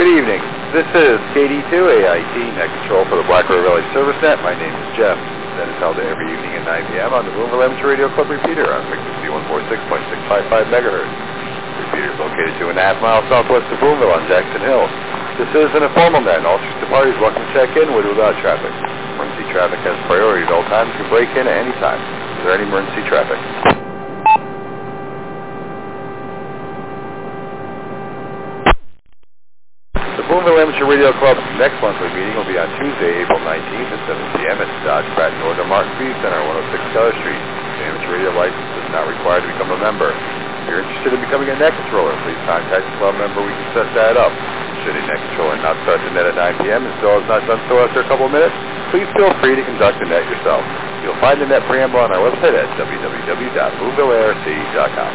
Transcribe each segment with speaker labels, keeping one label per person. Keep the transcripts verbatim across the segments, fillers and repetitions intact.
Speaker 1: good evening. This is K D two A I T, Net Control for the Black River Valley Service Net. My name is Jeff. That is held every evening at nine p m on the Boonville Amateur Radio Club repeater on frequency one forty-six point six five five megahertz. The repeater is located two and a half miles southwest of Boonville on Jackson Hill. This is an informal net, and all interested parties welcome to check in with or without traffic. Emergency traffic has priority at all times. You can break in at any time. Is there any emergency traffic? The Boonville Amateur Radio Club's next monthly meeting will be on Tuesday, April nineteenth at seven p m at the Dodge Pratt Northern Martin Speed Center, one oh six Keller Street. The amateur radio license is not required to become a member. If you're interested in becoming a net controller, please contact the club member. We can set that up. Should a net controller not start the net at nine p m and still has not done so after a couple of minutes, please feel free to conduct the net yourself. You'll find the net preamble on our website at w w w dot boonville a r c dot com.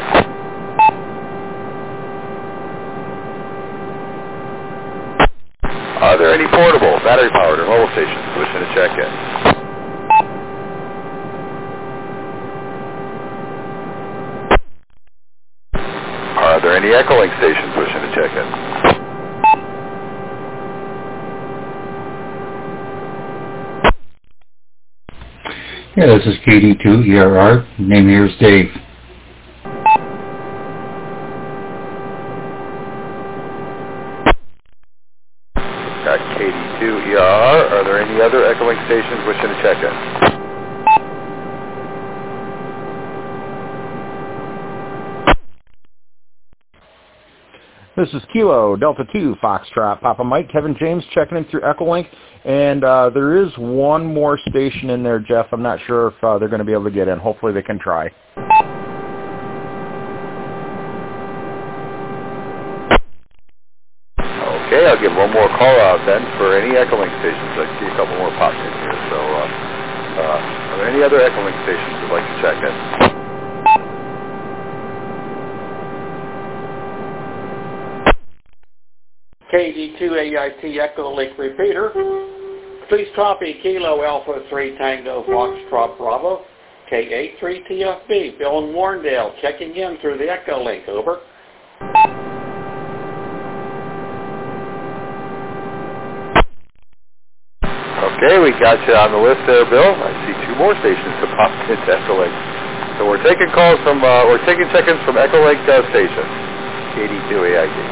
Speaker 1: Are there any portable, battery-powered, or mobile stations wishing to check in? Are there any Echolink stations wishing to check in?
Speaker 2: Yeah, this is K D two E R R. Name here is Dave.
Speaker 1: Got K D two E R R. Are there any other Echolink stations wishing to check in?
Speaker 3: This is Kilo, Delta two, Foxtrot, Papa Mike, Kevin James checking in through Echolink. And uh, there is one more station in there, Jeff. I'm not sure if uh, they're going to be able to get in. Hopefully they can try.
Speaker 1: Okay, I'll give one more call out then for any Echolink stations. I see a couple more popping in here. So uh, uh, are there any other Echolink stations you'd like to check in?
Speaker 4: K D two A I T Echolink repeater. Please copy Kilo Alpha three Tango Foxtrot Bravo, K eight three T F B, Bill in Warrendale, checking in through the Echolink, over.
Speaker 1: Okay, we got you on the list there, Bill. I see two more stations to pop into Echolink. So we're taking calls from, uh, we're taking check-ins from Echolink uh, stations, K D two A I T.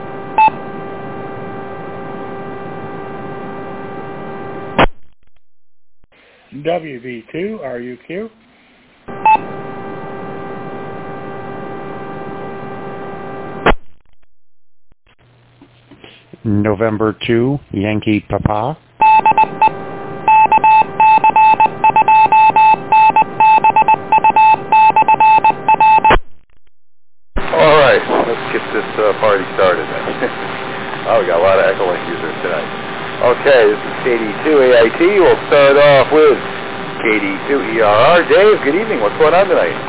Speaker 5: W V two R U Q.
Speaker 3: November two, Yankee Papa.
Speaker 1: All right, let's get this uh, party started then. Oh, we got a lot of Echolink users tonight. Okay, this is K D two A I T. We'll start off with K D two E R R. Dave, good evening. What's going on tonight?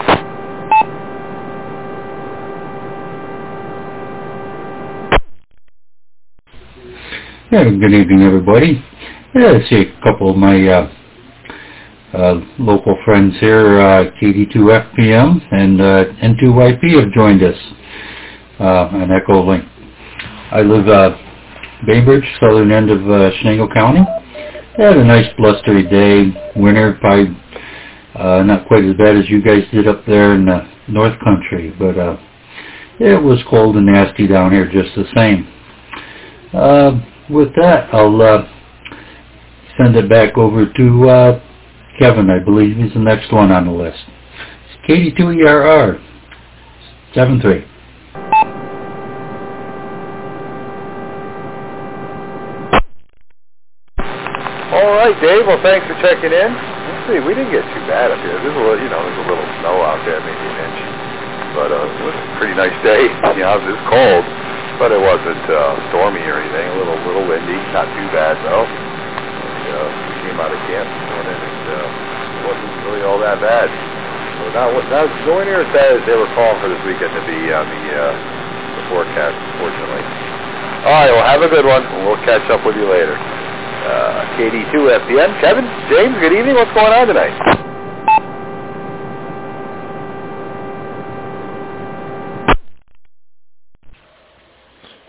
Speaker 2: Yeah, good evening, everybody. Yeah, I see a couple of my uh, uh, local friends here, uh, K D two F P M and uh, N two Y P have joined us uh, on Echolink. I live uh, Bainbridge, southern end of uh, Chenango County. Had a nice blustery day, winter, probably uh, not quite as bad as you guys did up there in the North Country, but uh, it was cold and nasty down here just the same. Uh, with that, I'll uh, send it back over to uh, Kevin. I believe he's the next one on the list. It's K D two E R R, seven three.
Speaker 1: All right, Dave. Well, thanks for checking in. Let's see. We didn't get too bad up here. There's a little, you know, there's a little snow out there, maybe an inch. But uh, it was a pretty nice day. You know, it was cold, but it wasn't uh, stormy or anything. A little, little windy. Not too bad though. And, uh, we came out of camp this morning, and uh, it wasn't really all that bad. So now, now nowhere near as bad as they were calling for this weekend to be on the, uh, the forecast, unfortunately. All right. Well, have a good one. We'll catch up with you later. Uh, K D two F P M. Kevin, James, good evening. What's going on tonight?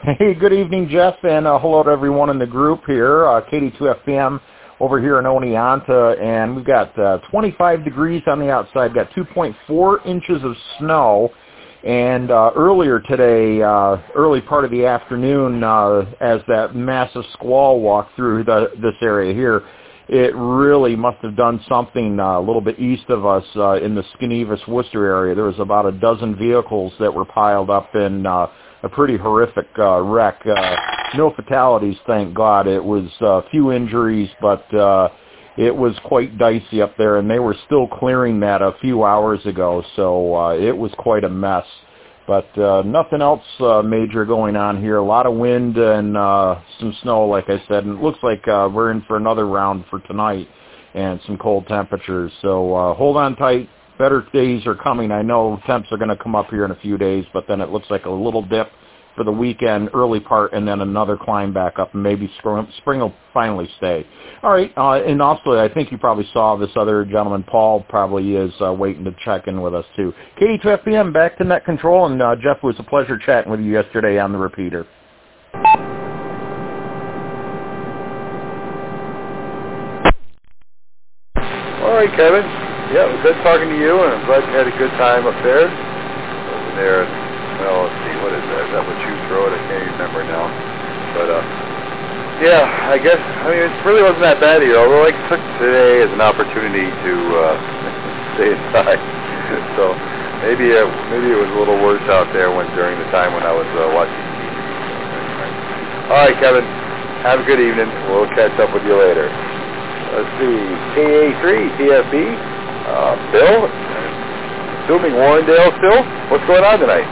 Speaker 3: Hey, good evening, Jeff, and uh, hello to everyone in the group here. Uh, K D two F P M over here in Oneonta, and we've got uh, twenty-five degrees on the outside. Got two point four inches of snow, and uh, earlier today, uh, early part of the afternoon, uh, as that massive squall walked through the, this area here, it really must have done something uh, a little bit east of us uh, in the Skenevis-Worcester area. There was about a dozen vehicles that were piled up in uh, a pretty horrific uh, wreck. Uh, no fatalities, thank God. It was a uh, few injuries, but uh, it was quite dicey up there, and they were still clearing that a few hours ago, so uh, it was quite a mess. But uh, nothing else uh, major going on here. A lot of wind and uh, some snow, like I said, and it looks like uh, we're in for another round for tonight and some cold temperatures. So uh, hold on tight. Better days are coming. I know temps are going to come up here in a few days, but then it looks like a little dip for the weekend, early part, and then another climb back up, and maybe spring will finally stay. All right, uh, and also I think you probably saw this other gentleman, Paul, probably is uh, waiting to check in with us too. K D two F P M, back to Net Control, and uh, Jeff, it was a pleasure chatting with you yesterday on the repeater.
Speaker 1: All right, Kevin. Yeah, it was good talking to you, and I'm glad you had a good time up there. Over there, well, let's see, what is that? Is that Lachute Road? I can't remember now. But, uh, yeah, I guess, I mean, it really wasn't that bad here, although I took today as an opportunity to uh, stay inside. So maybe uh, maybe it was a little worse out there when during the time when I was uh, watching T V. All right, Kevin, have a good evening. We'll catch up with you later. Let's see, K A three T F B, uh, Bill, assuming Warrendale still. What's going on tonight?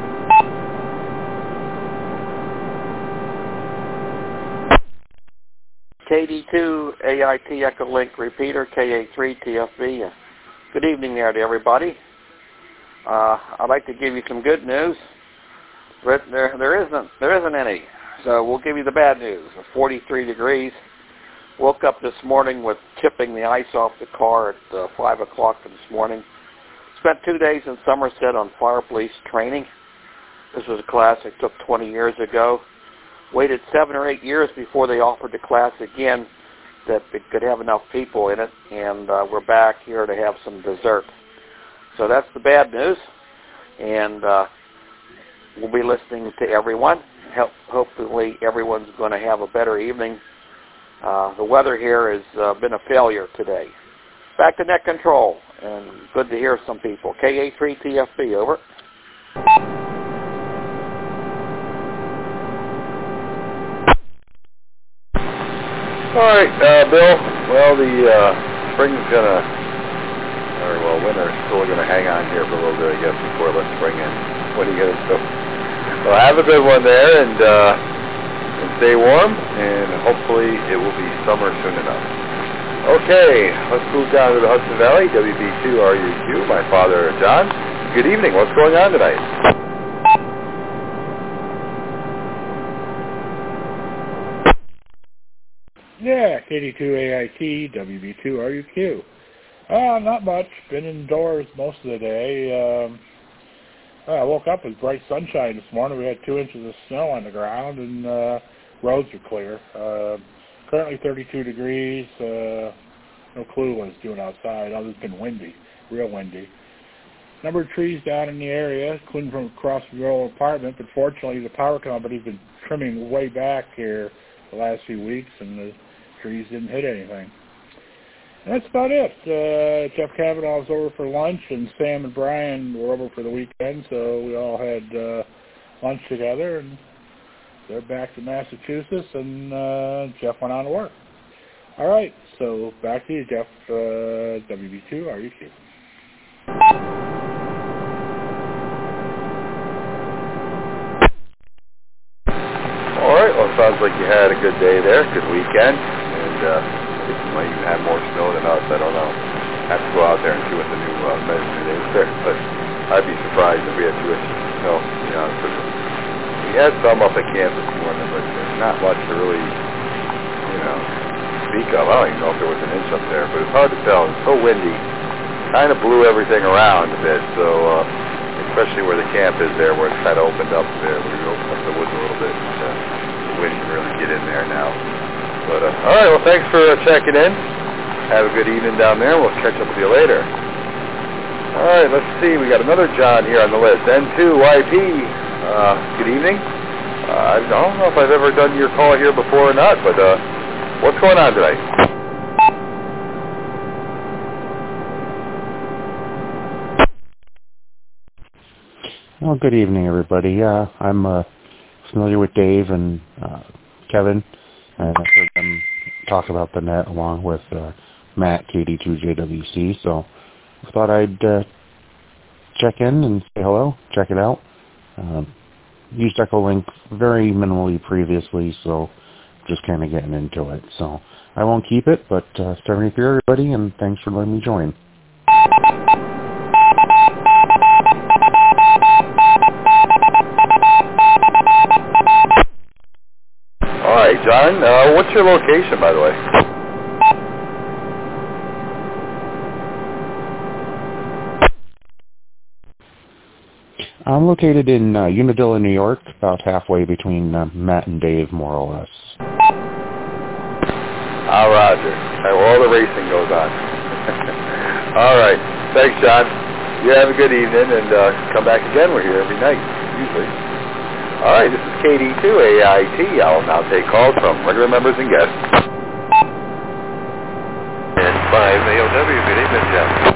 Speaker 4: K D two A I T Echo Link repeater, K A three T F B. Uh, good evening there to everybody. Uh, I'd like to give you some good news. But there, there isn't, there isn't any. So we'll give you the bad news. forty-three degrees. Woke up this morning with chipping the ice off the car at uh, five o'clock this morning. Spent two days in Somerset on fire police training. This was a class I took twenty years ago. Waited seven or eight years before they offered the class again that it could have enough people in it, and uh, we're back here to have some dessert. So that's the bad news, and uh, we'll be listening to everyone. Help, hopefully everyone's going to have a better evening. Uh, the weather here has uh, been a failure today. Back to Net Control, and good to hear some people. K A three T F B, over.
Speaker 1: All right, uh, Bill. Well, the uh, spring's gonna, or well, winter's still gonna hang on here for a little bit, I guess, before it lets spring in. What are you gonna do? Well, have a good one there, and uh, and stay warm, and hopefully it will be summer soon enough. Okay, let's move down to the Hudson Valley, W B two R U Q. My father, John. Good evening. What's going on tonight?
Speaker 5: Yeah, K D two A I T, W B two R U Q. Uh, not much. Been indoors most of the day. Um, I woke up with bright sunshine this morning. We had two inches of snow on the ground, and uh, roads are clear. Uh, currently thirty-two degrees. Uh, no clue what it's doing outside. Other it's been windy, real windy. Number of trees down in the area, including from across the old apartment, but fortunately the power company's been trimming way back here the last few weeks, and the trees didn't hit anything. And that's about it. Uh, Jeff Kavanaugh was over for lunch, and Sam and Brian were over for the weekend, so we all had uh, lunch together, and they're back to Massachusetts, and uh, Jeff went on to work. All right, so back to you, Jeff, uh, W B two R U Q.
Speaker 1: All right, well, it sounds like you had a good day there, good weekend, and uh, I think you might even have more snow than us, I don't know. I have to go out there and see what the new uh, measurement is there, but I'd be surprised if we had two inches of snow, to be honest with you. We had some up at camp this morning, but there's not much to really, you know, speak of. I don't even know if there was an inch up there, but it's hard to tell. It's so windy. Kind of blew everything around a bit, so uh, it's especially where the camp is there, where it's kind of opened up there, where you open up the woods a little bit. And, uh, the wind can really get in there now. But, uh, all right, well, thanks for uh, checking in. Have a good evening down there. We'll catch up with you later. All right, let's see. We got another John here on the list. N two Y P. Uh, good evening. Uh, I don't know if I've ever done your call here before or not, but uh, what's going on tonight?
Speaker 3: Well, good evening, everybody. Uh, I'm uh, familiar with Dave and uh, Kevin, and I've heard them talk about the net along with uh, Matt, K D two J W C, so I thought I'd uh, check in and say hello, check it out. Um, used Echolink very minimally previously, so just kind of getting into it. So I won't keep it, but uh, starting here, everybody, and thanks for letting me join.
Speaker 1: All right, John, uh, what's your location, by the way?
Speaker 3: I'm located in uh, Unadilla, New York, about halfway between uh, Matt and Dave, more or less.
Speaker 1: Ah, Roger. Right, well, all the racing goes on. All right. Thanks, John. You have a good evening, and uh, come back again. We're here every night, usually. All right, this is K D two A I T. I'll now take calls from regular members and guests. And five A O W. Good evening, Jeff.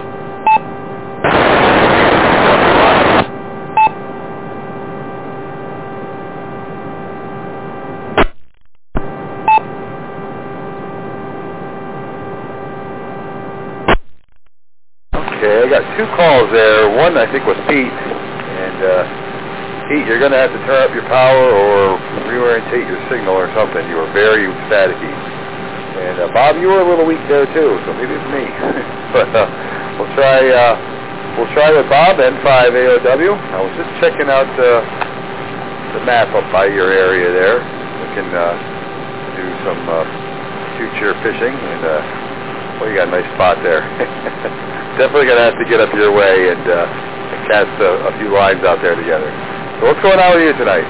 Speaker 1: Okay, I got two calls there. One, I think, was Pete. And, uh, Pete, you're going to have to turn up your power or reorientate your signal or something. You were very staticky. And, uh, Bob, you were a little weak there, too, so maybe it's me. But, uh, we'll try, uh, we'll try with Bob, N five A O W. I was just checking out, uh, the map up by your area there. We can, uh, do some, uh, future fishing. And, uh, well, you got a nice spot there. Definitely going to have to get up your way and, uh, and cast a, a few lines out there together. So what's going on with you tonight?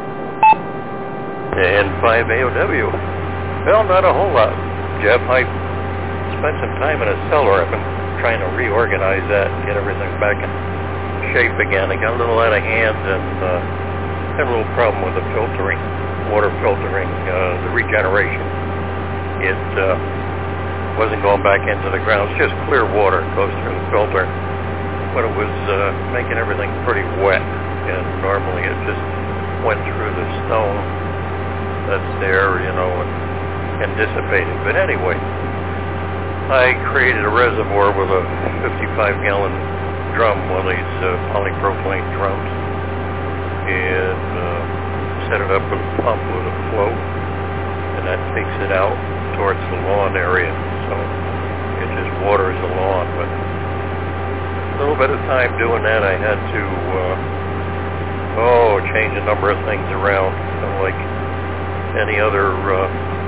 Speaker 6: N five A O W. Well, not a whole lot, Jeff. I spent some time in a cellar. I've been trying to reorganize that and get everything back in shape again. It got a little out of hand and uh, had a little problem with the filtering, water filtering, uh, the regeneration. It uh, wasn't going back into the ground. It's just clear water. It goes through the filter. But it was uh, making everything pretty wet. And normally it just went through the stone that's there, you know, and, and dissipated. But anyway, I created a reservoir with a fifty-five gallon drum, one of these uh, polypropylene drums, and uh, set it up with a pump with a float, and that takes it out towards the lawn area. So it just waters the lawn. But a little bit of time doing that, I had to, uh, oh, change a number of things around, kind of like any other uh,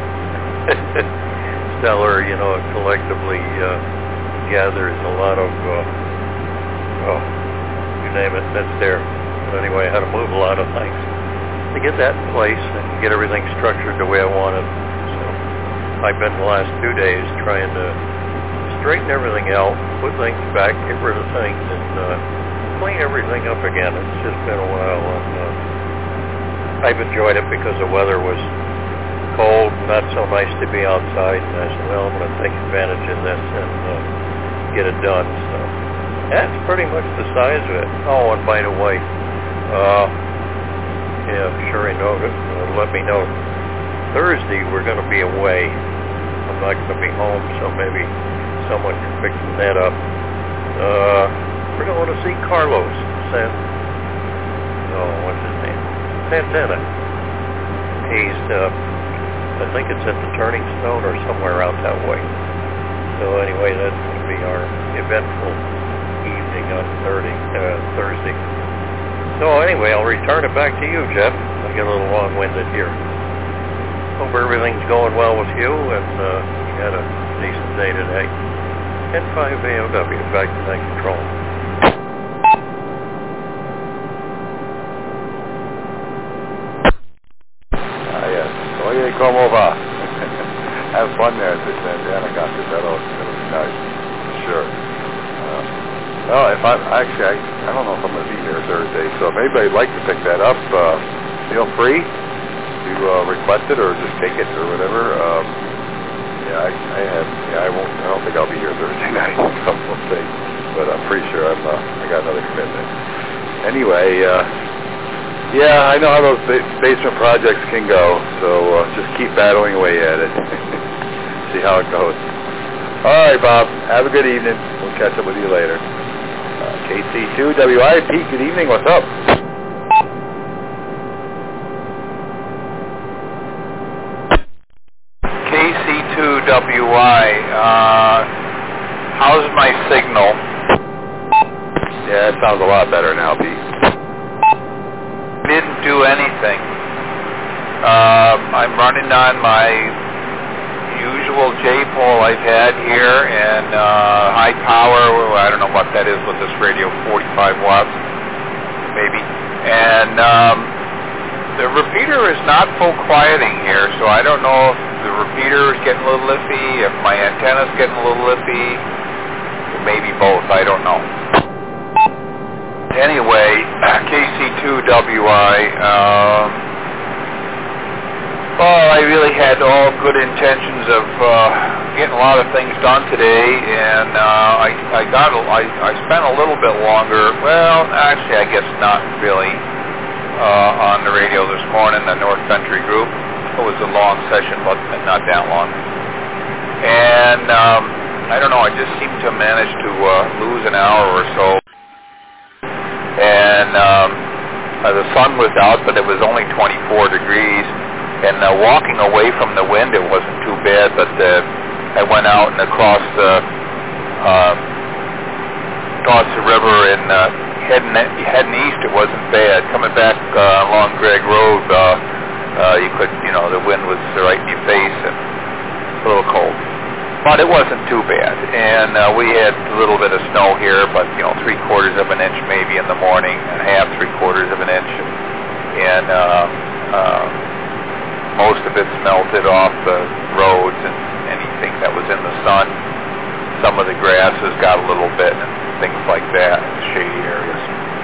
Speaker 6: seller, you know, collectively uh, gathers a lot of, uh, oh, you name it, that's there. But anyway, I had to move a lot of things to get that in place and get everything structured the way I wanted. I've been the last two days trying to straighten everything out, put things back, get rid of things, and uh, clean everything up again. It's just been a while, and uh, I've enjoyed it because the weather was cold, not so nice to be outside, and I said, well, I'm going to take advantage of this and uh, get it done. So that's pretty much the size of it. Oh, and by the way, uh, yeah, sure I know it. Uh, let me know. Thursday we're going to be away. I'm not going to be home, so maybe someone can pick the net up. Uh, we're going to see Carlos San... Oh, what's his name? Santana. He's, uh, I think it's at the Turning Stone or somewhere out that way. So anyway, that's going to be our eventful evening on Thursday. Uh, Thursday. So anyway, I'll return it back to you, Jeff. I get a little long-winded here. Hope everything's going well with you, and uh, you had a decent day today. N five A O W, back to night control.
Speaker 1: come over. Have fun there at the Santana concert. That'll, that'll be nice, for sure. Uh, well, if I actually, I, I don't know if I'm going to be here Thursday, so if anybody'd like to pick that up, uh, feel free to uh, request it or just take it or whatever. Um, yeah, I, I have. Yeah, I won't. I don't think I'll be here Thursday night. So we'll see. But I'm pretty sure I'm. Uh, I got another commitment. Anyway, uh, yeah, I know how those ba- basement projects can go. So uh, just keep battling away at it. See how it goes. All right, Bob. Have a good evening. We'll catch up with you later. Uh, K C two W I P. Good evening. What's up?
Speaker 7: K C two W I. Uh, how's my signal?
Speaker 1: Yeah, it sounds a lot better now, Pete.
Speaker 7: Didn't do anything. Um, I'm running on my usual J-pole I've had here, and uh, high power. Well, I don't know what that is with this radio, forty-five watts, maybe. And um, the repeater is not full quieting here, so I don't know if the repeater is getting a little iffy, if my antenna's getting a little iffy, maybe both. I don't know. Anyway, K C two W I, um, well, I really had all good intentions of uh, getting a lot of things done today, and uh, I, I got, a, I, I spent a little bit longer, well, actually, I guess not really, uh, on the radio this morning, the North Country group. It was a long session, but not that long. And, um, I don't know, I just seemed to manage to uh, lose an hour or so. And um, uh, the sun was out, but it was only twenty-four degrees. And uh, walking away from the wind, it wasn't too bad. But uh, I went out and across the uh, across the river and uh, heading heading east, it wasn't bad. Coming back uh, along Gregg Road, uh, uh, you could, you know, the wind was right in your face and a little cold. But it wasn't too bad, and uh, we had a little bit of snow here, but, you know, three quarters of an inch maybe in the morning, and a half, three quarters of an inch, and uh, uh, most of it melted off the roads and anything that was in the sun. Some of the grasses got a little bit, and things like that in the shady areas.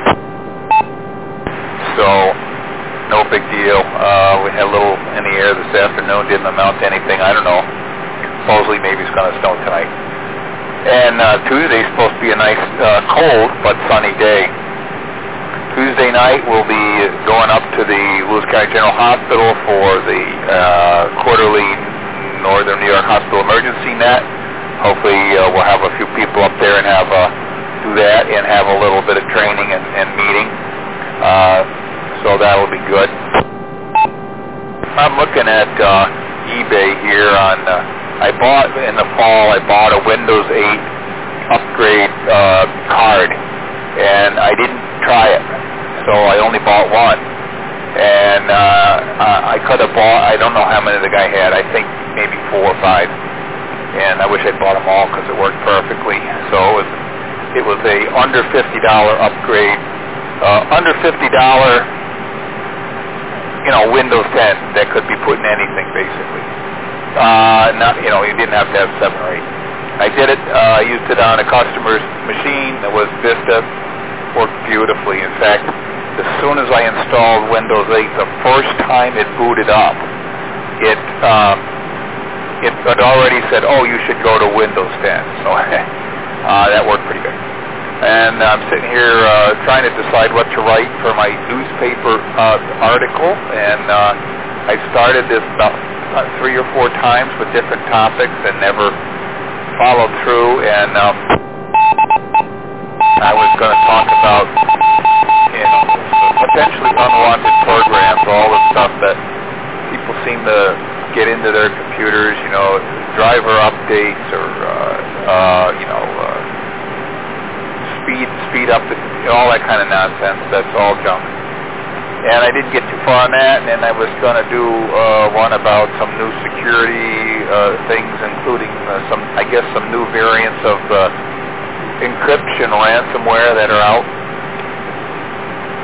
Speaker 7: So, no big deal. Uh, we had a little in the air this afternoon, didn't amount to anything, I don't know. Supposedly maybe it's going to snow tonight. And uh, Tuesday's supposed to be a nice, uh, cold but sunny day. Tuesday night we'll be going up to the Lewis County General Hospital for the uh, quarterly Northern New York Hospital Emergency Net. Hopefully uh, we'll have a few people up there and have uh, do that and have a little bit of training and, and meeting. Uh, so that'll be good. I'm looking at uh, eBay here on... Uh, I bought, in the fall, I bought a Windows eight upgrade uh, card, and I didn't try it, so I only bought one. And uh, I could have bought, I don't know how many the guy had, I think maybe four or five. And I wish I'd bought them all because it worked perfectly. So it was, it was a under fifty dollars upgrade, uh, under fifty dollars, you know, Windows ten that could be put in anything, basically. Uh, not, you know, you didn't have to have seven or eight. I did it, uh, I used it on a customer's machine. It was Vista, worked beautifully. In fact, as soon as I installed Windows eight, the first time it booted up, it, um, it had already said, oh, you should go to Windows ten. So, uh, that worked pretty good. And I'm sitting here, uh, trying to decide what to write for my newspaper, uh, article, and, uh, I started this about Uh, three or four times with different topics and never followed through, and um, I was going to talk about, you know, potentially unwanted programs, all the stuff that people seem to get into their computers, you know, driver updates or, uh, uh, you know, uh, speed speed up, the, all that kind of nonsense. That's all junk. And I didn't get too far on that, and I was going to do uh, one about some new security uh, things, including uh, some, I guess, some new variants of uh, encryption ransomware that are out.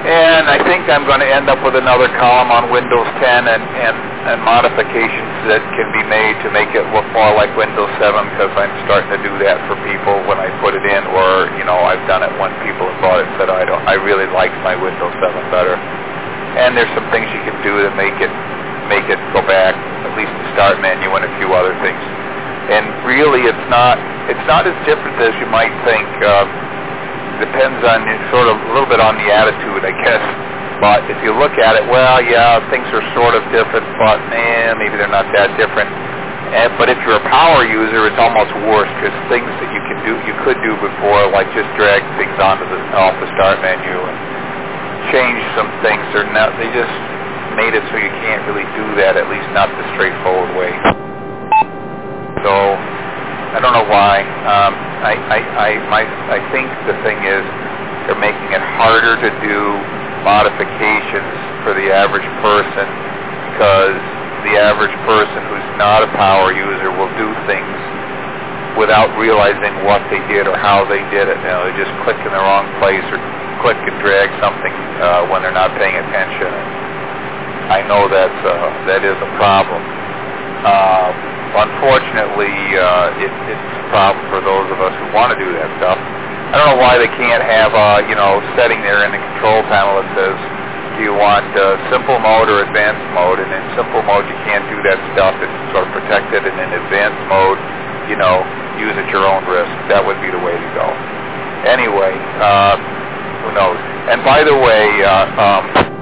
Speaker 7: And I think I'm going to end up with another column on Windows ten and, and, and modifications that can be made to make it look more like Windows seven, because I'm starting to do that for people when I put it in, or, you know, I've done it when people have bought it and said, I, don't, I really like my Windows seven better. And there's some things you can do to make it make it go back, at least the start menu and a few other things. And really, it's not it's not as different as you might think. Uh, depends on sort of a little bit on the attitude, I guess. But if you look at it, well, yeah, things are sort of different, but eh, maybe they're not that different. And, but if you're a power user, it's almost worse, because things that you can do, you could do before, like just drag things onto the off the start menu and change some things, or not. They just made it so you can't really do that, at least not the straightforward way. So I don't know why. Um, I, I, I, my, I think the thing is they're making it harder to do modifications for the average person, because the average person who's not a power user will do things without realizing what they did or how they did it. You know, they just click in the wrong place or click and drag something uh, when they're not paying attention. I know that's uh, that is a problem. Uh, unfortunately, uh, it, it's a problem for those of us who want to do that stuff. I don't know why they can't have, uh, you know, setting there in the control panel that says, do you want uh, simple mode or advanced mode? And in simple mode, you can't do that stuff. It's sort of protected. And in advanced mode, you know, use at your own risk. That would be the way to go. Anyway, uh, who knows? And by the way, uh, um,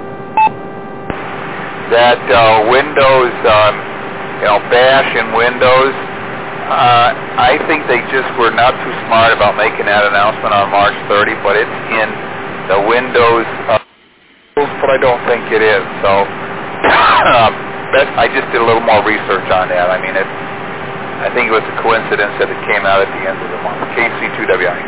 Speaker 7: that uh, Windows, um, you know, Bash in Windows, uh, I think they just were not too smart about making that announcement on March thirtieth, but it's in the Windows, uh, but I don't think it is. So um, that, I just did a little more research on that. I mean, it, I think it was a coincidence that it came out at the end of the month. K C two W I.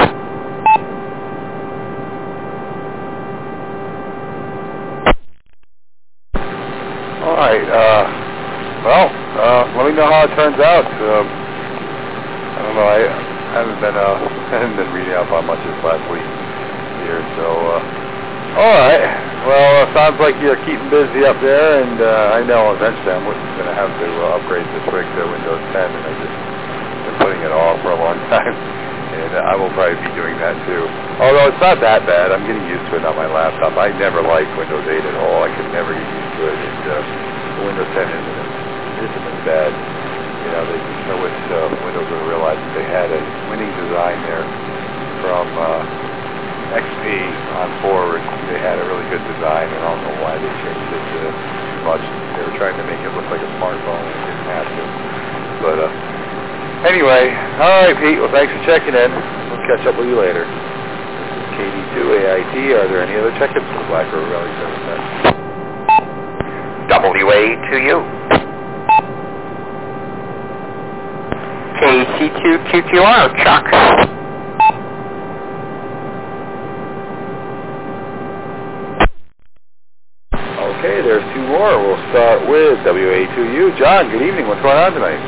Speaker 7: All right. Uh, well, uh, let me know how it turns out. Um, I don't know. I, I haven't been uh, haven't been reading up on much this last week here. So, uh, all right. Well, it sounds like you're keeping busy up there, and uh, I know eventually I'm going to have to uh, upgrade this rig to Windows ten, and I've just been putting it off for a long time. And uh, I will probably be doing that too. Although it's not that bad. I'm getting used to it on my laptop. I never liked Windows eight at all. I could never get used to it. And uh, Windows ten isn't, isn't as bad. You know, they, I wish uh, Windows would have realized that they had a winning design there from uh, X P on forward. They had a really good design, and I don't know why they changed it uh, too much. They were trying to make it look like a smartphone, and it didn't have to. But uh, anyway, all right, Pete. Well, thanks for checking in. We'll catch up with you later. This is K D two A I T. Are there any other check-ins for the Black River Rally Service Net?
Speaker 8: W A to you. K C two Q Q R, Chuck.
Speaker 1: Okay, there's two more. We'll start with W A two U. John, good evening. What's going on tonight?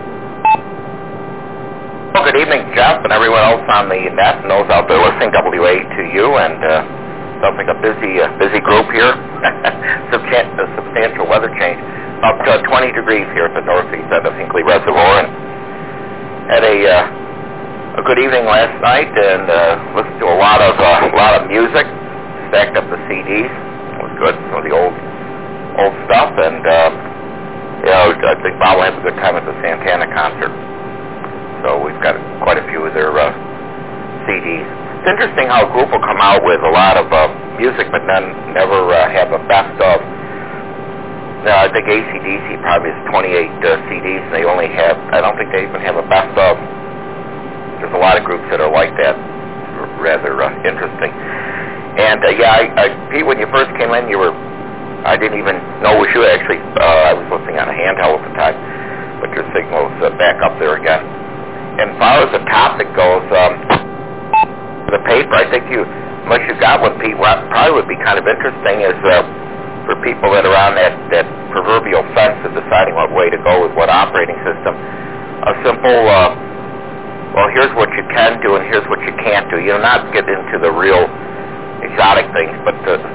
Speaker 8: Well, good evening, Jeff, and everyone else on the net and those out there listening. W A two U, and uh, sounds like a busy, uh, busy group here. Substan- a substantial weather change. Up to twenty degrees here at the northeast at the Hinkley Reservoir, and had a uh, a good evening last night, and uh, listened to a lot of uh, a lot of music. Stacked up the C Ds. It was good. Some of the old old stuff, and uh, you know, I think Bob will have a good time at the Santana concert. So we've got quite a few of their uh, C Ds. It's interesting how a group will come out with a lot of uh, music, but then never uh, have a best of. Now, I think A C D C probably has twenty-eight uh, C Ds, and they only have, I don't think they even have a best of. There's a lot of groups that are like that. R- rather uh, interesting. And, uh, yeah, I, I, Pete, when you first came in, you were, I didn't even know it was you, actually. Uh, I was listening on a handheld at the time, but your signal's uh, back up there again. And as far as the topic goes, um, the paper, I think you, unless you got one, Pete, what probably would be kind of interesting is uh, for people that are on that, that proverbial fence of deciding what way to go with what operating system, a simple, uh, well, here's what you can do and here's what you can't do. You know, not get into the real exotic things, but to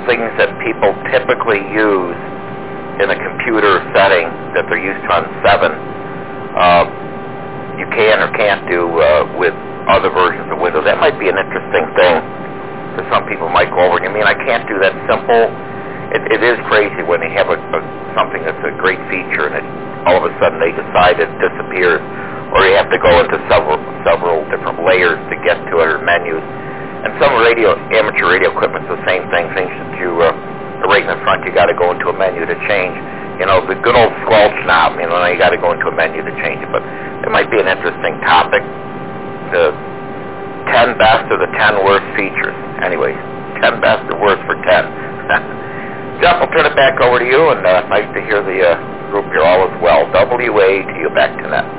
Speaker 8: things that people typically use in a computer setting that they're used to on seven, uh, you can or can't do uh, with other versions of Windows. That might be an interesting thing that some people might go over. I mean, I can't do that simple. It, it is crazy when they have a, a, something that's a great feature and it, all of a sudden they decide it disappears, or you have to go into several several different layers to get to it, or menus. And some radio, amateur radio equipment's the same thing. Things that you uh, are right in the front, you got to go into a menu to change. You know, the good old squelch knob, you know, now you got to go into a menu to change it. But it might be an interesting topic. The ten best or the ten worst features. Anyways, ten best or worst for ten. Jeff, I'll turn it back over to you, and uh, nice to hear the uh, group here all as well. W A to you, back to net.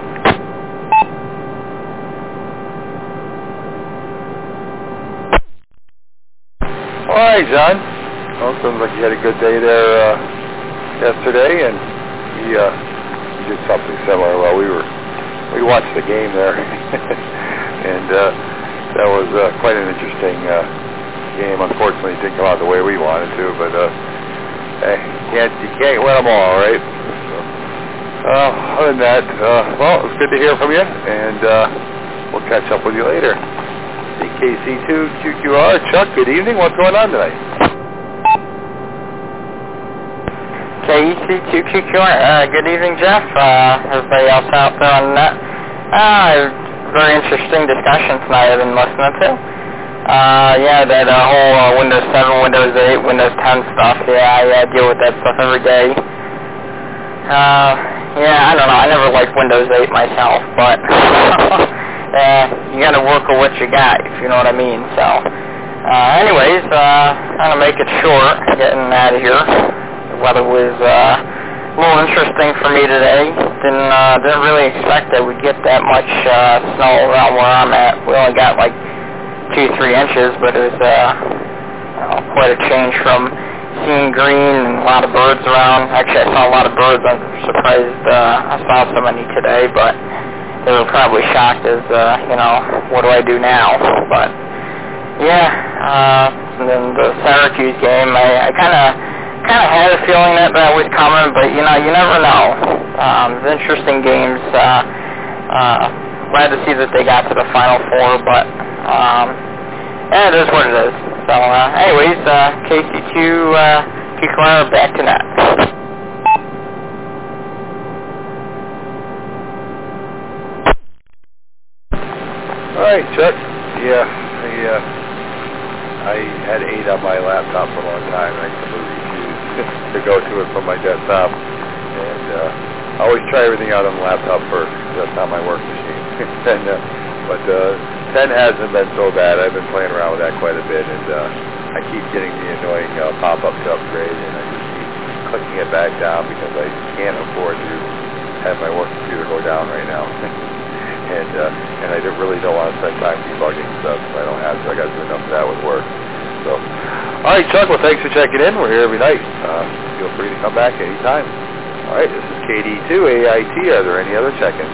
Speaker 1: All right, John. Well, sounds like you had a good day there uh, yesterday, and we, uh, we did something similar. Well, we were we watched the game there, and uh, that was uh, quite an interesting uh, game. Unfortunately, it didn't come out the way we wanted to, but uh, hey, you can't you can't win them all, right? So, uh, other than that, uh, well, it was good to hear from you, and uh, we'll catch up with you later. K C two Q Q R, Chuck, good evening. What's going on tonight?
Speaker 9: K E C two Q Q R, uh, good evening, Jeff. Uh, everybody else out there on the net. Uh, very interesting discussion tonight I've been listening to. Uh, yeah, that uh, whole uh, Windows seven, Windows eight, Windows ten stuff. Yeah, I uh, deal with that stuff every day. Uh, yeah, I don't know. I never liked Windows eight myself, but... Uh, you gotta work with what you got, if you know what I mean. So, uh, anyways, uh, I'm gonna make it short, getting out of here. The weather was, uh, a little interesting for me today. Didn't, uh, didn't really expect that we'd get that much, uh, snow around where I'm at. We only got like two, three inches, but it was, uh, you know, quite a change from seeing green and a lot of birds around. Actually, I saw a lot of birds. I'm surprised, uh, I saw so many today, but they were probably shocked as, uh, you know, what do I do now? But, yeah, uh, and then the Syracuse game, I, I kind of kind of had a feeling that that was coming, but, you know, you never know. Um, it's interesting games. Uh, uh, glad to see that they got to the Final Four, but, um, yeah, it is what it is. So, uh, anyways, uh, K C two, uh, Q Q R, back to net.
Speaker 1: All right, Chuck. Yeah, I, uh, I had eight on my laptop for a long time, and I completely refused to go to it from my desktop. And uh, I always try everything out on the laptop first, because that's not my work machine. and, uh, but uh, ten hasn't been so bad. I've been playing around with that quite a bit, and uh, I keep getting the annoying uh, pop-up to upgrade, and I just keep clicking it back down because I can't afford to have my work computer go down right now. And uh, and I didn't really don't want to spend time debugging stuff if I don't have to. I got to do enough of that with work. So, all right, Chuck. Well, thanks for checking in. We're here every night. Uh, feel free to come back anytime. All right, this is K D two A I T. Are there any other check-ins?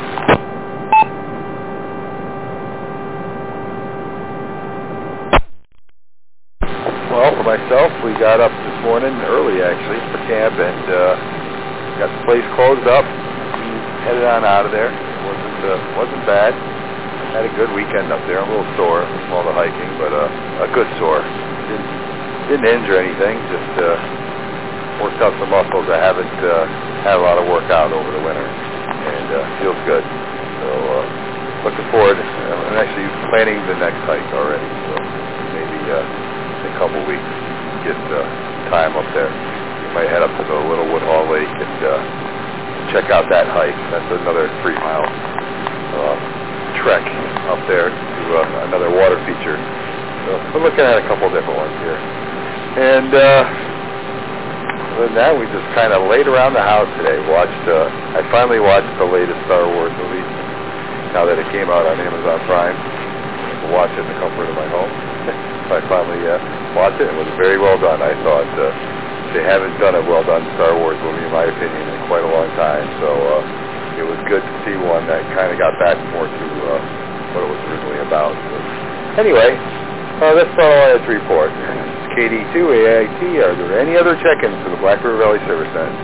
Speaker 1: Well, for myself, we got up this morning early actually for camp, and uh, got the place closed up. Headed on out of there. wasn't uh, wasn't bad. Had a good weekend up there. I'm a little sore from all the hiking, but uh, a good sore. Didn't didn't injure anything. Just uh, worked out some muscles. I haven't uh, had a lot of workout over the winter, and uh, feels good. So uh, looking forward. I'm actually planning the next hike already. So maybe uh, in a couple weeks get uh, time up there. We might head up to the Little Woodhall Lake and uh, check out that hike. That's another three mile uh, trek up there to uh, another water feature. So we're looking at a couple different ones here. And uh, other than that, we just kind of laid around the house today. Watched. Uh, I finally watched the latest Star Wars movie now that it came out on Amazon Prime. I can watch it in the comfort of my home. So I finally uh, watched it. It was very well done, I thought. Uh, They haven't done a well-done Star Wars movie, in my opinion, in quite a long time. So uh, it was good to see one that kind of got back more to uh, what it was originally about. So, anyway, uh, that's all I had to report. K D two A I T. Are there any other check-ins for the Black River Valley Service Net?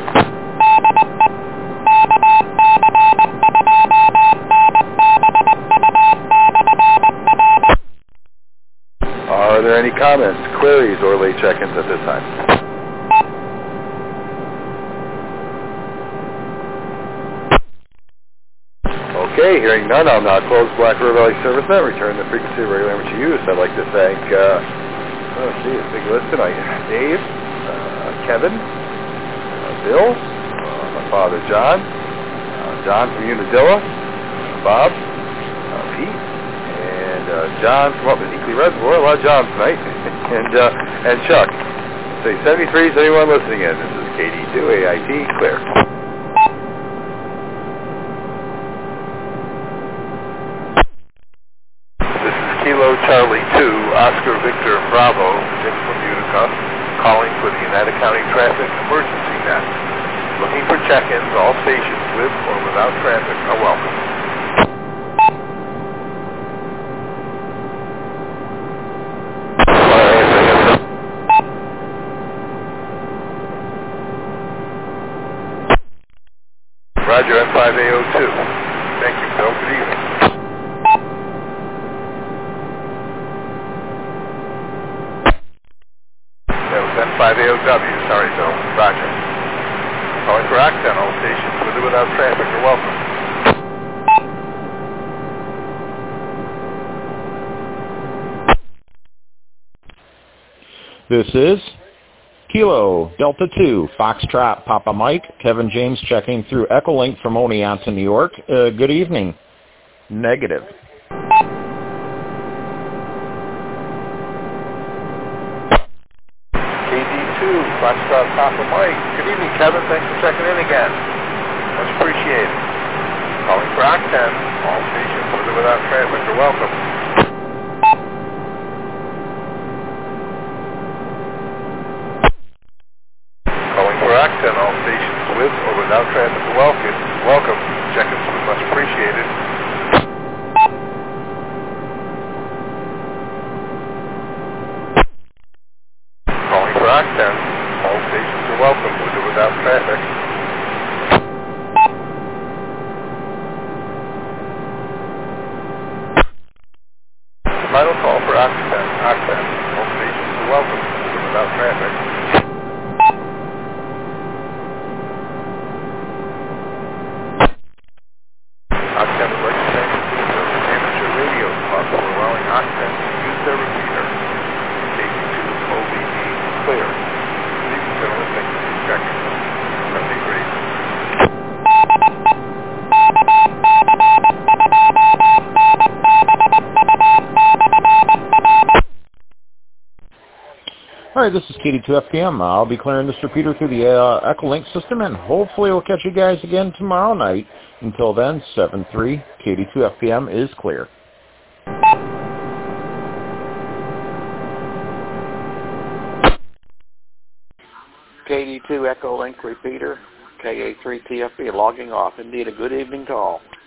Speaker 1: Are there any comments, queries, or late check-ins at this time? Okay, hearing none, I'll now close Black River Valley Service Net, return the frequency of regular amateur use. I'd like to thank, uh, let's see, a big list tonight. Dave, uh, Kevin, uh, Bill, uh, my father John, uh, John from Unadilla, Bob, uh, Pete, and uh, John from up at Eakley Reservoir. A lot of Johns tonight. and uh, and Chuck. Say seventy-three is anyone listening in. This is K D two A I T, clear.
Speaker 6: Kilo Charlie two, Oscar Victor Bravo, Dick from Utica, calling for the United County Traffic Emergency Net. Looking for check-ins. All stations with or without traffic are welcome. Roger, N five A O two. Thank you, Bill. Good evening. N five A O W, sorry Bill, Roger. Calling for Octen, all stations with or without traffic are welcome.
Speaker 3: This is Kilo Delta two, Foxtrot Papa Mike, Kevin James checking through Echolink from Oneonta, New York. Uh, good evening. Negative.
Speaker 6: Foxtrot Papa Mike. Good evening, Kevin. Thanks for checking in again. Much appreciated. Calling for Octen. All stations with or without traffic are welcome. Calling for Octen. All stations with or without traffic are welcome. Welcome. Check-ins will be much appreciated. Calling for Octen. All stations are welcome with or without traffic. Final call for Octen. Octen. All stations are welcome with or without traffic. Octen would like to thank the team of the Amateur Radio Club for allowing Octen to use their repeater. K D two O B D clear. Gentlemen, thank you for checking. That'd be great.
Speaker 3: All right, this is K D two F P M. I'll be clearing this repeater through the uh, Echolink system, and hopefully we'll catch you guys again tomorrow night. Until then, seven three K D two F P M is clear.
Speaker 4: K D two Echolink repeater, K A three T F B logging off. Indeed, a good evening to all.